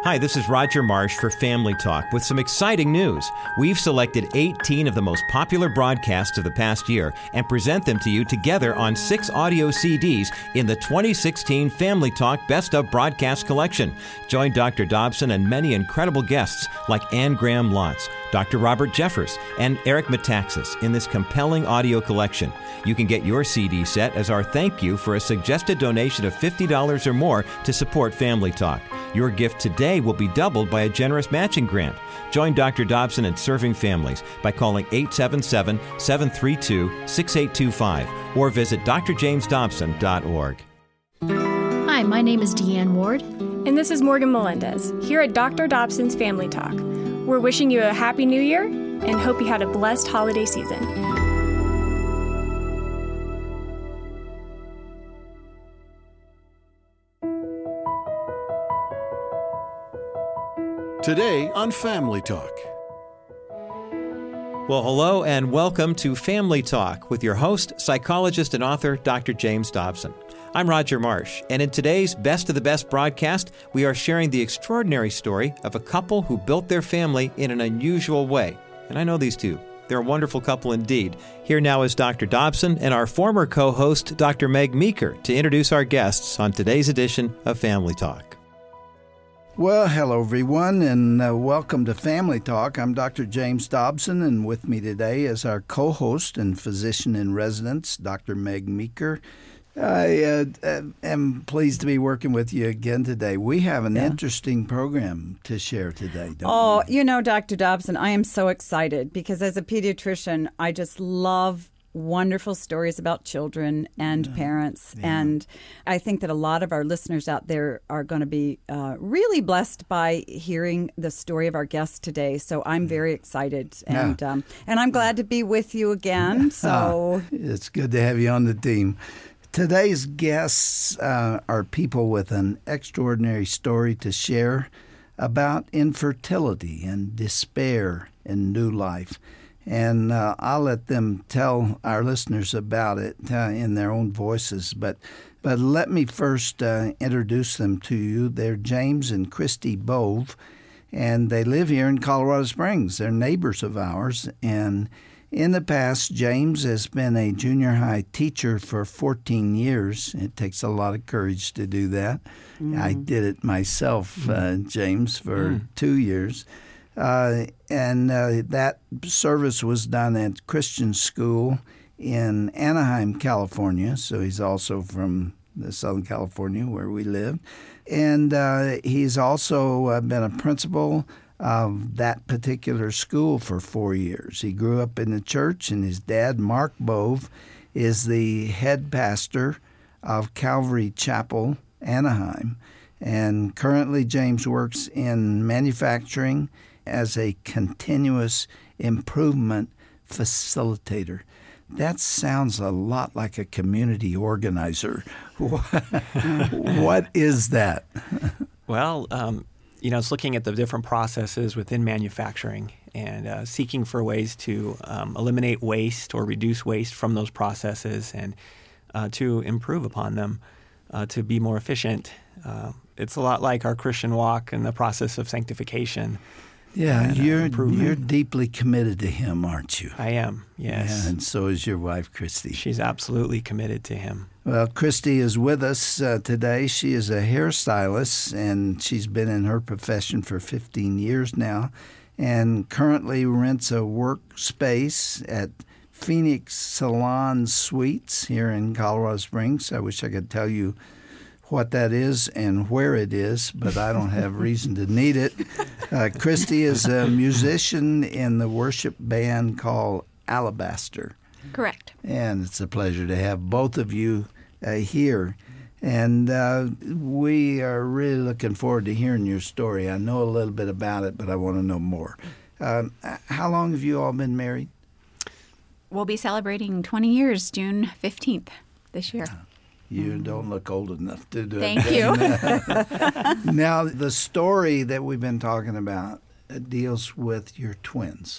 Hi, this is Roger Marsh for Family Talk with some exciting news. We've selected 18 of the most popular broadcasts of the past year and present them to you together on 6 audio CDs in the 2016 Family Talk Best of Broadcast Collection. Join Dr. Dobson and many incredible guests like Anne Graham Lotz, Dr. Robert Jeffers, and Eric Metaxas in this compelling audio collection. You can get your CD set as our thank you for a suggested donation of $50 or more to support Family Talk. Your gift today will be doubled by a generous matching grant. Join Dr. Dobson in serving families by calling 877-732-6825 or visit drjamesdobson.org. Hi, my name is Deanne Ward. And this is Morgan Melendez, here at Dr. Dobson's Family Talk. We're wishing you a Happy New Year and hope you had a blessed holiday season. Today on Family Talk. Well, hello and welcome to Family Talk with your host, psychologist and author, Dr. James Dobson. I'm Roger Marsh, and in today's Best of the Best broadcast, we are sharing the extraordinary story of a couple who built their family in an unusual way. And I know these two. They're a wonderful couple indeed. Here now is Dr. Dobson and our former co-host, Dr. Meg Meeker, to introduce our guests on today's edition of Family Talk. Well, hello, everyone, and welcome to Family Talk. I'm Dr. James Dobson, and with me today is our co-host and physician-in-residence, Dr. Meg Meeker. I am pleased to be working with you again today. We have an interesting program to share today, don't we? You know, Dr. Dobson, I am so excited because as a pediatrician, I just love wonderful stories about children and parents. Yeah. And I think that a lot of our listeners out there are going to be really blessed by hearing the story of our guest today. So I'm very excited. And I'm glad to be with you again. So it's good to have you on the team. Today's guests are people with an extraordinary story to share about infertility and despair in new life. And I'll let them tell our listeners about it in their own voices. But let me first introduce them to you. They're James and Christy Bove, and they live here in Colorado Springs. They're neighbors of ours. And in the past, James has been a junior high teacher for 14 years. It takes a lot of courage to do that. I did it myself, James, for 2 years. And that service was done at Christian School in Anaheim, California. So he's also from the Southern California where we live. And he's also been a principal of that particular school for 4 years. He grew up in the church, and his dad, Mark Bove, is the head pastor of Calvary Chapel, Anaheim. And currently James works in manufacturing as a continuous improvement facilitator. That sounds a lot like a community organizer. What is that? Well, it's looking at the different processes within manufacturing and seeking for ways to eliminate waste or reduce waste from those processes and to improve upon them, to be more efficient. It's a lot like our Christian walk and the process of sanctification. Yeah, you're deeply committed to him, aren't you? I am, yes. Yeah, and so is your wife, Christy. She's absolutely committed to him. Well, Christy is with us today. She is a hairstylist, and she's been in her profession for 15 years now, and currently rents a workspace at Phoenix Salon Suites here in Colorado Springs. I wish I could tell you what that is and where it is, but I don't have reason to need it. Christy is a musician in the worship band called Alabaster. Correct. And it's a pleasure to have both of you here. And we are really looking forward to hearing your story. I know a little bit about it, but I want to know more. How long have you all been married? We'll be celebrating 20 years, June 15th this year. You don't look old enough to do it. Thank you. Now, the story that we've been talking about deals with your twins.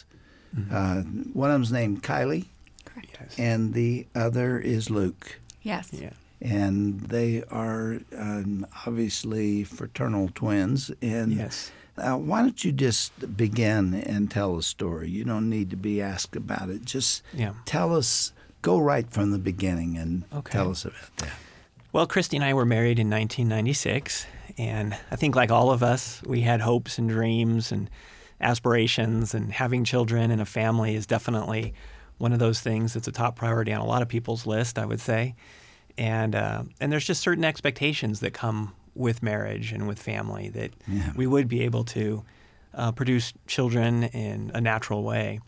One of them's named Kylie. Correct. Yes. And the other is Luke. Yes. Yeah. and they are obviously fraternal twins. And Yes. Why don't you just begin and tell a story? You don't need to be asked about it. Just tell us, go right from the beginning and tell us about that. Well, Christy and I were married in 1996, and I think like all of us, we had hopes and dreams and aspirations, and having children and a family is definitely one of those things that's a top priority on a lot of people's list, I would say. And there's just certain expectations that come with marriage and with family that we would be able to produce children in a natural way.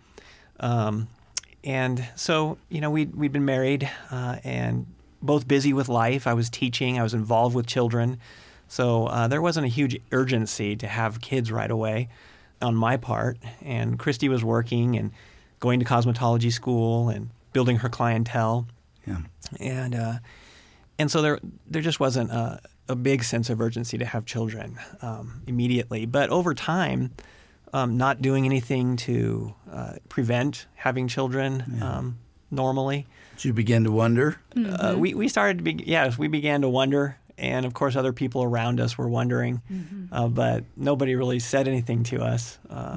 And so, we'd been married and both busy with life. I was teaching. I was involved with children. So there wasn't a huge urgency to have kids right away on my part. And Christy was working and going to cosmetology school and building her clientele. Yeah. And so there just wasn't a big sense of urgency to have children immediately. But over time, not doing anything to prevent having children normally. Did you begin to wonder? We started to we began to wonder. And, of course, other people around us were wondering. But nobody really said anything to us.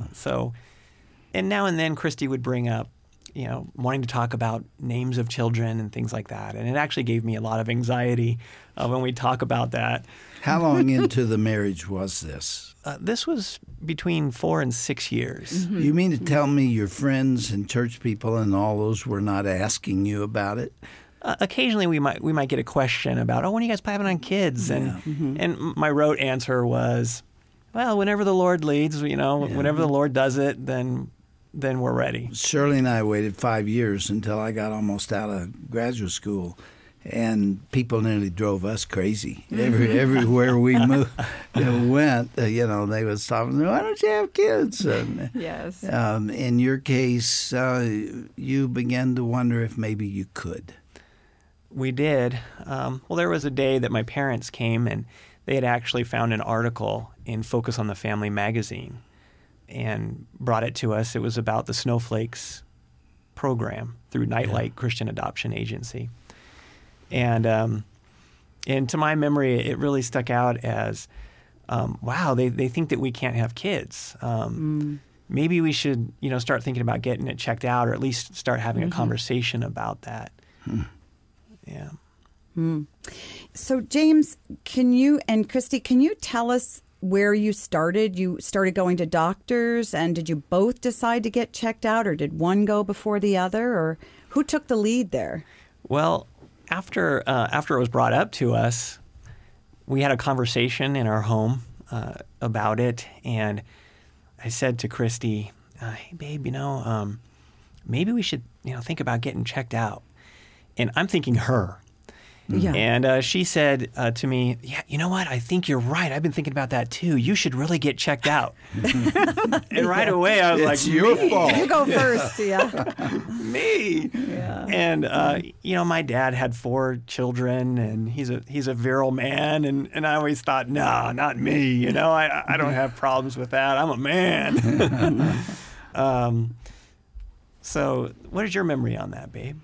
And now and then Christy would bring up, wanting to talk about names of children and things like that. And it actually gave me a lot of anxiety when we talk about that. How long into the marriage was this? This was between 4 and 6 years. You mean to tell me your friends and church people and all those were not asking you about it? Occasionally we might get a question about, when are you guys planning on kids? And my rote answer was, well, whenever the Lord leads, whenever the Lord does it, then we're ready. Shirley and I waited 5 years until I got almost out of graduate school, and people nearly drove us crazy. Everywhere we went, they would stop and say, why don't you have kids? And, yes. In your case, you began to wonder if maybe you could. We did. Well, there was a day that my parents came, and they had actually found an article in Focus on the Family magazine and brought it to us. It was about the Snowflakes program through Nightlight Christian Adoption Agency. And to my memory, it really stuck out as, wow, they think that we can't have kids. Maybe we should, start thinking about getting it checked out, or at least start having a conversation about that. Yeah. So, James, and Christy, can you tell us where you started? You started going to doctors, and did you both decide to get checked out, or did one go before the other, or who took the lead there? Well, after it was brought up to us, we had a conversation in our home about it, and I said to Christy, "Hey, babe, maybe we should think about getting checked out." And I'm thinking her. Yeah. And she said to me, "Yeah, you know what? I think you're right. I've been thinking about that too. You should really get checked out." And right away I was it's your fault. You go first, Me. Yeah. And my dad had 4 children, and he's a virile man, and I always thought, no, not me. I don't have problems with that. I'm a man. So what is your memory on that, babe?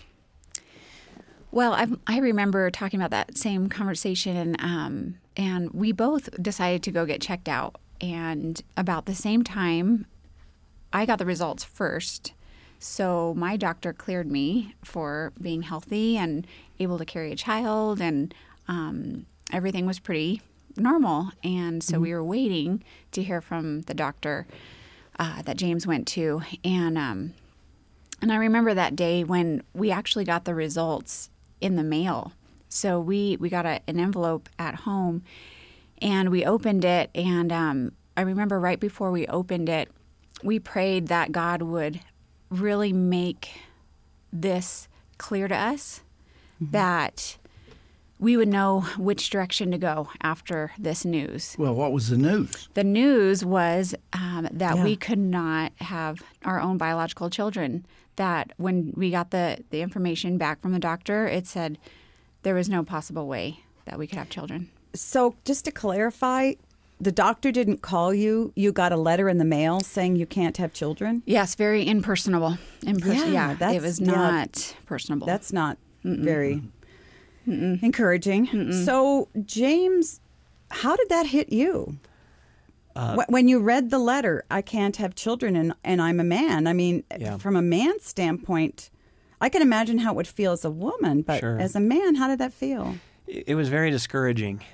Well, I remember talking about that same conversation, and we both decided to go get checked out. And about the same time, I got the results first. So my doctor cleared me for being healthy and able to carry a child, and everything was pretty normal. And so we were waiting to hear from the doctor that James went to. And I remember that day when we actually got the results in the mail. So we got an envelope at home, and we opened it, and I remember right before we opened it, we prayed that God would really make this clear to us, that we would know which direction to go after this news. Well, what was the news? The news was that we could not have our own biological children. That when we got the information back from the doctor, it said there was no possible way that we could have children. So just to clarify, the doctor didn't call you. You got a letter in the mail saying you can't have children? Yes, very impersonable. It was not personable. That's not very encouraging. So, James, how did that hit you? When you read the letter, I can't have children and I'm a man. I mean, from a man's standpoint, I can imagine how it would feel as a woman, but as a man, how did that feel? It was very discouraging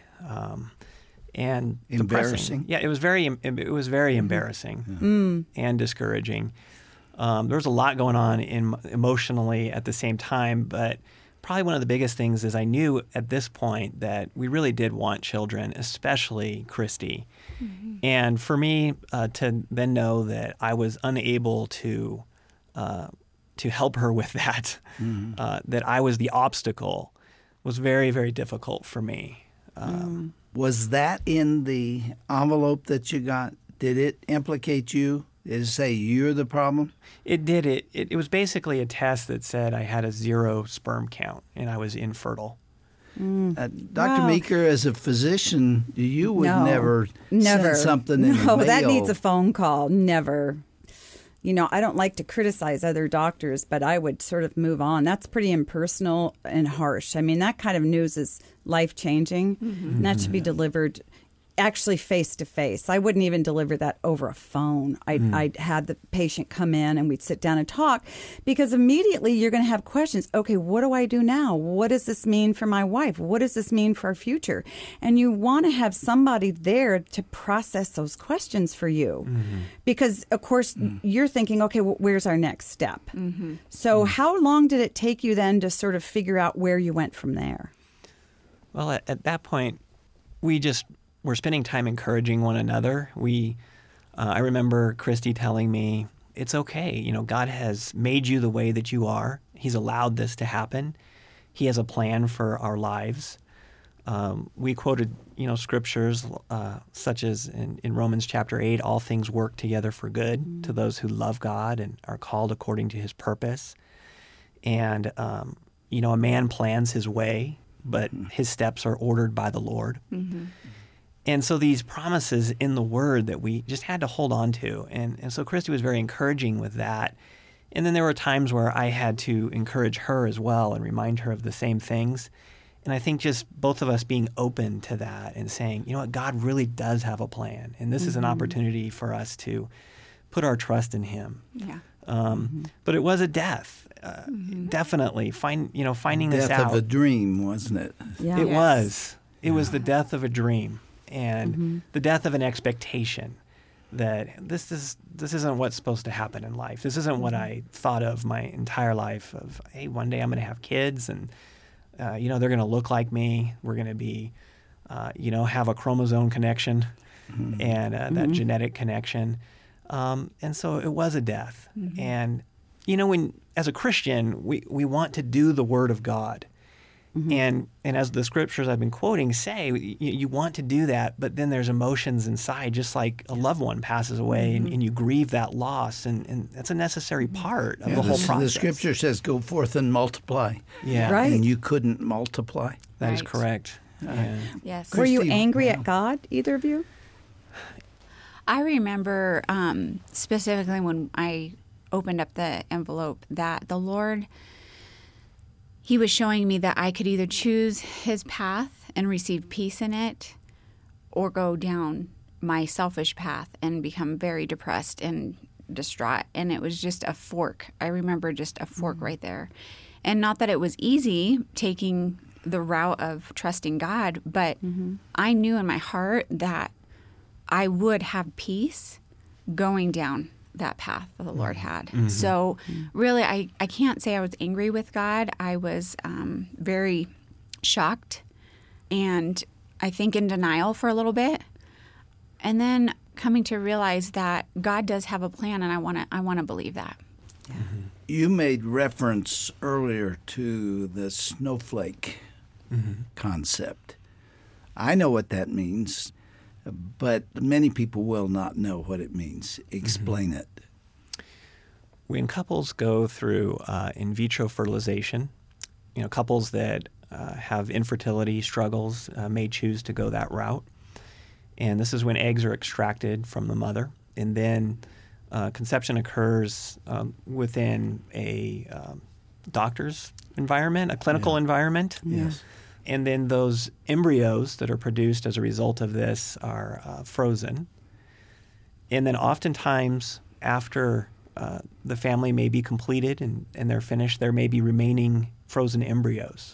and embarrassing. Depressing. Yeah, it was very embarrassing and discouraging. There was a lot going on emotionally at the same time, but probably one of the biggest things is I knew at this point that we really did want children, especially Christy. And for me to then know that I was unable to help her with that, that I was the obstacle, was very, very difficult for me. Was that in the envelope that you got? Did it implicate you? Did it say you're the problem? It did. It was basically a test that said I had a 0 sperm count and I was infertile. Dr. Meeker, as a physician, you would never send something in the mail. No, that needs a phone call. Never. You know, I don't like to criticize other doctors, but I would sort of move on. That's pretty impersonal and harsh. I mean, that kind of news is life-changing, and that should be delivered actually face-to-face. I wouldn't even deliver that over a phone. I'd have the patient come in and we'd sit down and talk, because immediately you're going to have questions. Okay, what do I do now? What does this mean for my wife? What does this mean for our future? And you want to have somebody there to process those questions for you. Because, of course, you're thinking, okay, well, where's our next step? So how long did it take you then to sort of figure out where you went from there? Well, at that point, we're spending time encouraging one another. I remember Christy telling me, it's okay. You know, God has made you the way that you are. He's allowed this to happen. He has a plan for our lives. We quoted, scriptures such as in Romans chapter 8, all things work together for good to those who love God and are called according to his purpose. And, a man plans his way, but his steps are ordered by the Lord. And so these promises in the Word that we just had to hold on to. And so Christy was very encouraging with that. And then there were times where I had to encourage her as well and remind her of the same things. And I think just both of us being open to that and saying, you know what, God really does have a plan. And this is an opportunity for us to put our trust in him. Yeah. But it was a death. Definitely. Finding this out. Death of a dream, wasn't it? Yeah. It was. It was the death of a dream. And the death of an expectation that this isn't what's supposed to happen in life. This isn't what I thought of my entire life of, hey, one day I'm going to have kids and, they're going to look like me. We're going to be, have a chromosome connection and that genetic connection. And so it was a death. And, when as a Christian, we want to do the Word of God. And as the scriptures I've been quoting say, you want to do that, but then there's emotions inside, just like a loved one passes away and you grieve that loss. And that's a necessary part of the whole process. The scripture says, go forth and multiply. Yeah. Right. And you couldn't multiply. That is correct. Yes. Were you Christy, angry at God, either of you? I remember specifically when I opened up the envelope that the Lord, He was showing me that I could either choose His path and receive peace in it, or go down my selfish path and become very depressed and distraught. And it was just a fork. I remember just a fork right there. And not that it was easy taking the route of trusting God, but I knew in my heart that I would have peace going down that path that the Lord had. So really, I can't say I was angry with God. I was very shocked and I think in denial for a little bit. And then coming to realize that God does have a plan, and I want to believe that. Yeah. You made reference earlier to the snowflake concept. I know what that means, but many people will not know what it means. Explain it. When couples go through in vitro fertilization, couples that have infertility struggles may choose to go that route. And this is when eggs are extracted from the mother. And then conception occurs within a doctor's environment, a clinical environment. Yes. And then those embryos that are produced as a result of this are frozen. And then oftentimes after the family may be completed and they're finished, there may be remaining frozen embryos.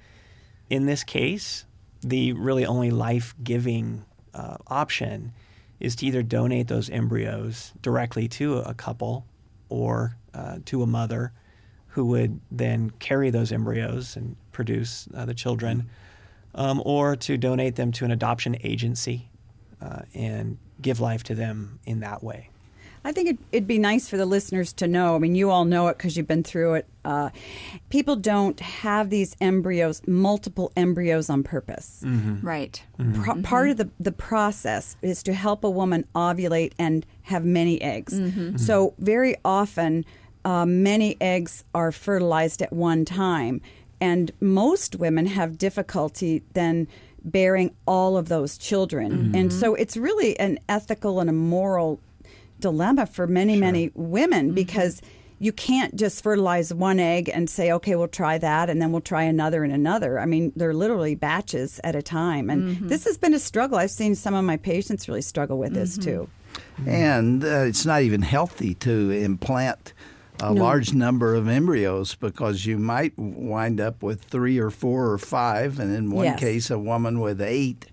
In this case, the really only life-giving option is to either donate those embryos directly to a couple or to a mother who would then carry those embryos and produce the children, or to donate them to an adoption agency and give life to them in that way. I think it'd be nice for the listeners to know. I mean, you all know it because you've been through it. People don't have these embryos, multiple embryos on purpose. Right. Part of the process is to help a woman ovulate and have many eggs. So very often, many eggs are fertilized at one time. And most women have difficulty then bearing all of those children. And so it's really an ethical and a moral dilemma for many women, because you can't just fertilize one egg and say, okay, we'll try that, and then we'll try another and another. I mean, they're literally batches at a time. And this has been a struggle. I've seen some of my patients really struggle with this too. And it's not even healthy to implant a large number of embryos, because you might wind up with 3 or 4 or 5, and in one case, a woman with 8.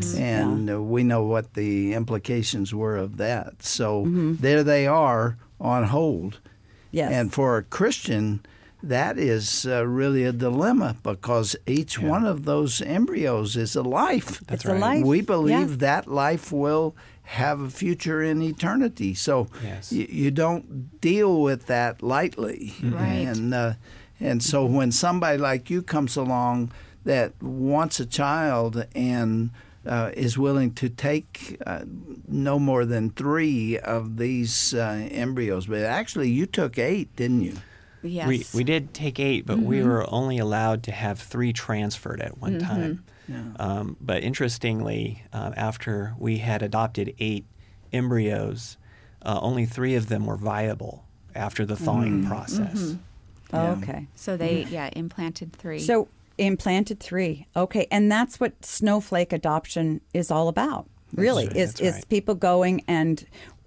And we know what the implications were of that. So there they are on hold. Yes. And for a Christian, that is really a dilemma, because each one of those embryos is a life. That's right. A life. We believe that life will have a future in eternity. So you don't deal with that lightly. Right. And so when somebody like you comes along that wants a child and is willing to take no more than 3 of these embryos, but actually you took 8, didn't you? Yes. We did take 8, but we were only allowed to have 3 transferred at one time. But interestingly, after we had adopted 8 embryos, only 3 of them were viable after the thawing process. Okay. So they, implanted 3. So implanted 3. Okay. And that's what snowflake adoption is all about, really, is people going and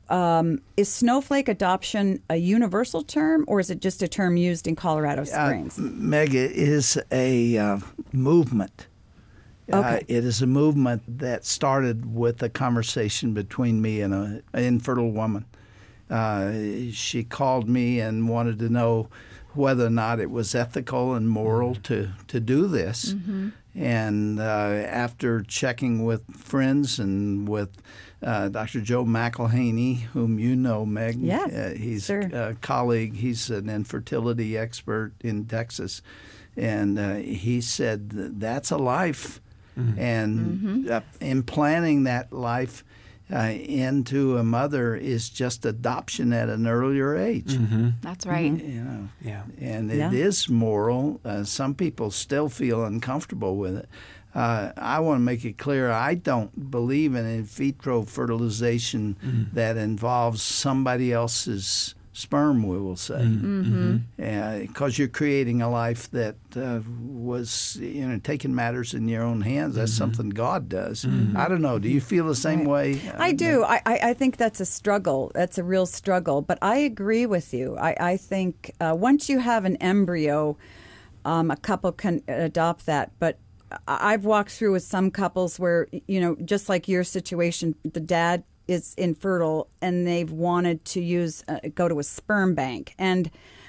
is snowflake adoption a universal term, or is it just a term used in Colorado Springs? Meg, it is a movement. Okay. It is a movement that started with a conversation between me and an infertile woman. She called me and wanted to know whether or not it was ethical and moral to do this. And after checking with friends and with Dr. Joe McElhaney, whom you know, Meg. Yes, he's sure. a colleague. He's an infertility expert in Texas. And he said that's a life. And implanting that life into a mother is just adoption at an earlier age. That's right. You know, and it is moral. Some people still feel uncomfortable with it. I want to make it clear, I don't believe in vitro fertilization that involves somebody else's sperm, we will say, because you're creating a life that was, taking matters in your own hands. That's something God does. I don't know. Do you feel the same way? I do. I think that's a struggle. That's a real struggle. But I agree with you. I think once you have an embryo, a couple can adopt that. But I've walked through with some couples where, just like your situation, the dad is infertile and they've wanted to go to a sperm bank. And,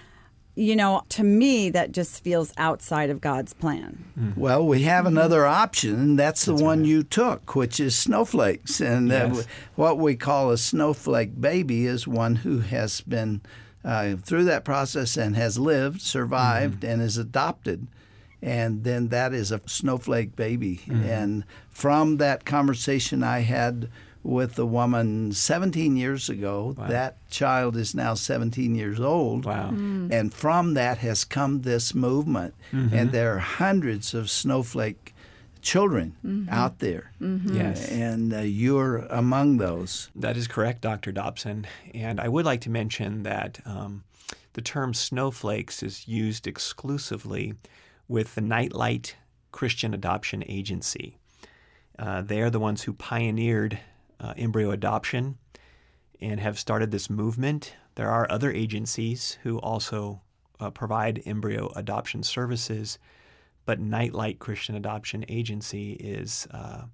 to me, that just feels outside of God's plan. Well, we have another option, and that's the one you took, which is snowflakes. And what we call a snowflake baby is one who has been through that process and has lived, survived, and is adopted. And then that is a snowflake baby. And from that conversation I had with a woman 17 years ago, that child is now 17 years old. Wow. And from that has come this movement. And there are hundreds of snowflake children out there. Yes. And you're among those. That is correct, Dr. Dobson. And I would like to mention that the term snowflakes is used exclusively with the Nightlight Christian Adoption Agency. They are the ones who pioneered embryo adoption and have started this movement. There are other agencies who also provide embryo adoption services, but Nightlight Christian Adoption Agency is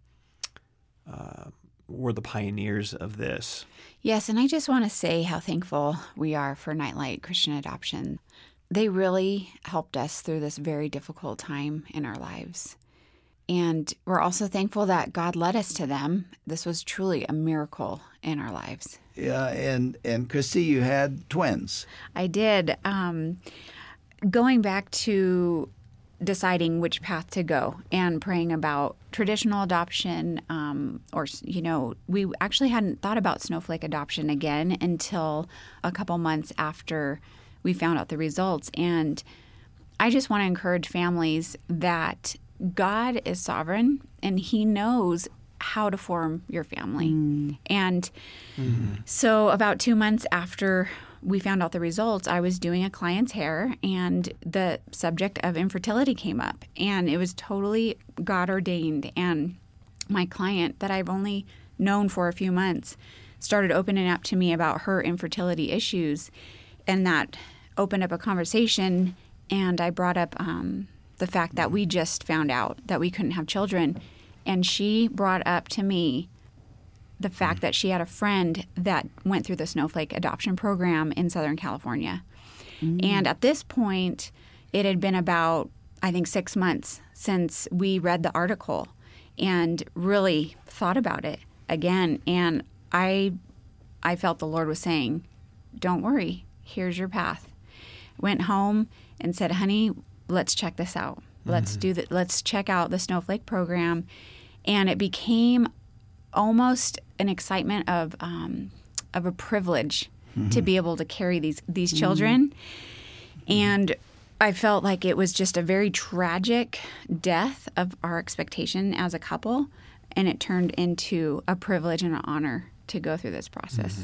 were the pioneers of this. Yes, and I just want to say how thankful we are for Nightlight Christian Adoption. They really helped us through this very difficult time in our lives. And we're also thankful that God led us to them. This was truly a miracle in our lives. Yeah, and Christy, you had twins. I did. Going back to deciding which path to go and praying about traditional adoption, we actually hadn't thought about snowflake adoption again until a couple months after we found out the results. And I just want to encourage families that God is sovereign and He knows how to form your family. And so about 2 months after we found out the results, I was doing a client's hair and the subject of infertility came up, and it was totally God ordained. And my client that I've only known for a few months started opening up to me about her infertility issues, and that opened up a conversation. And I brought up the fact that we just found out that we couldn't have children, and she brought up to me the fact that she had a friend that went through the Snowflake adoption program in Southern California. And at this point, it had been about, I think, 6 months since we read the article and really thought about it again. And I felt the Lord was saying, don't worry, here's your path. Went home and said, honey, let's check this out. Let's do that. Let's check out the Snowflake program. And it became almost an excitement of a privilege to be able to carry these children. And I felt like it was just a very tragic death of our expectation as a couple, and it turned into a privilege and an honor to go through this process.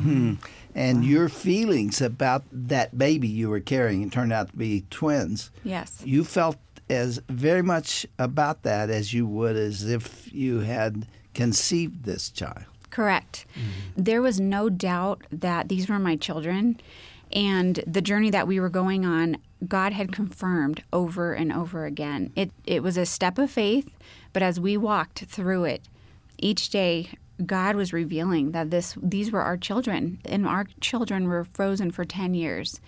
And your feelings about that baby you were carrying, it turned out to be twins. Yes. You felt as very much about that as you would as if you had conceived this child. Correct. There was no doubt that these were my children, and the journey that we were going on, God had confirmed over and over again. It was a step of faith, but as we walked through it, each day God was revealing that these were our children, and our children were frozen for 10 years.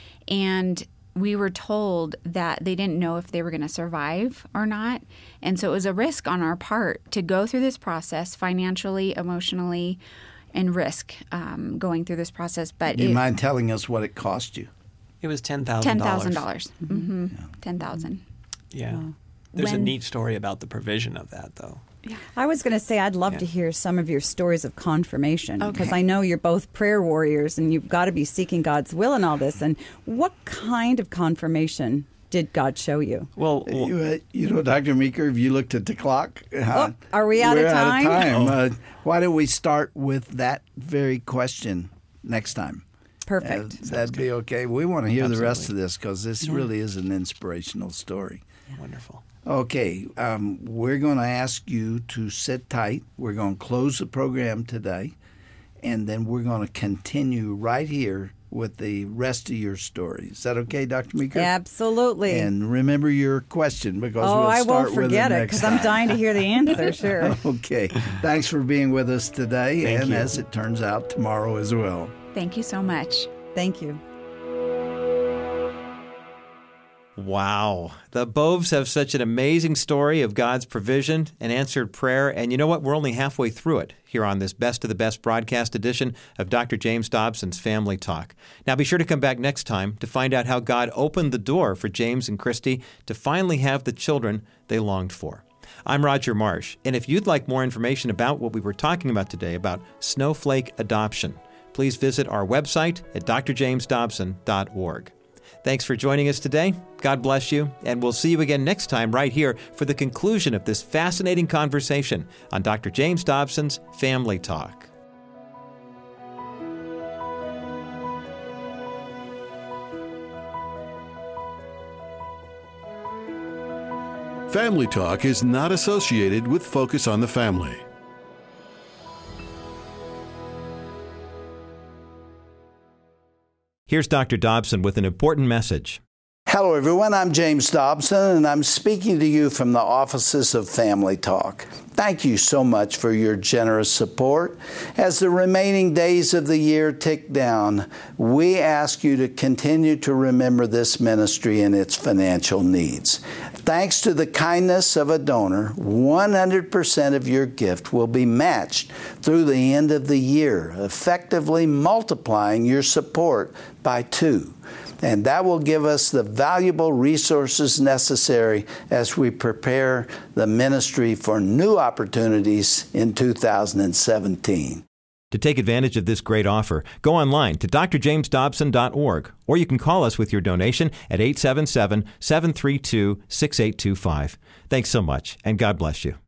And we were told that they didn't know if they were going to survive or not. And so it was a risk on our part to go through this process financially, emotionally, and risk going through this process. But do you mind telling us what it cost you? It was $10,000. $10,000. $10,000. Yeah. There's a neat story about the provision of that, though. I was going to say I'd love to hear some of your stories of confirmation, because Okay. I know you're both prayer warriors and you've got to be seeking God's will in all this. And what kind of confirmation did God show you? Well, Dr. Meeker, if you looked at the clock, are we out of time? We're out of time. Why don't we start with that very question next time? Perfect. That'd be okay. We want to hear the rest Absolutely. of this because this really is an inspirational story. wonderful. Okay, we're going to ask you to sit tight. We're going to close the program today, and then we're going to continue right here with the rest of your story. Is that okay, Dr. Meeker? Absolutely. And remember your question, because we'll I start won't with forget it it, next because I'm time. dying to hear the answer, sure. Okay, thanks for being with us today, Thank and you. as it turns out, tomorrow as well. Thank you so much. Thank you. Wow. The Boves have such an amazing story of God's provision and answered prayer. And you know what? We're only halfway through it here on this Best of the Best broadcast edition of Dr. James Dobson's Family Talk. Now, be sure to come back next time to find out how God opened the door for James and Christy to finally have the children they longed for. I'm Roger Marsh, and if you'd like more information about what we were talking about today, about snowflake adoption, please visit our website at drjamesdobson.org. Thanks for joining us today. God bless you, and we'll see you again next time right here for the conclusion of this fascinating conversation on Dr. James Dobson's Family Talk. Family Talk is not associated with Focus on the Family. Here's Dr. Dobson with an important message. Hello, everyone. I'm James Dobson, and I'm speaking to you from the offices of Family Talk. Thank you so much for your generous support. As the remaining days of the year tick down, we ask you to continue to remember this ministry and its financial needs. Thanks to the kindness of a donor, 100% of your gift will be matched through the end of the year, effectively multiplying your support by 2. And that will give us the valuable resources necessary as we prepare the ministry for new opportunities in 2017. To take advantage of this great offer, go online to drjamesdobson.org, or you can call us with your donation at 877-732-6825. Thanks so much, and God bless you.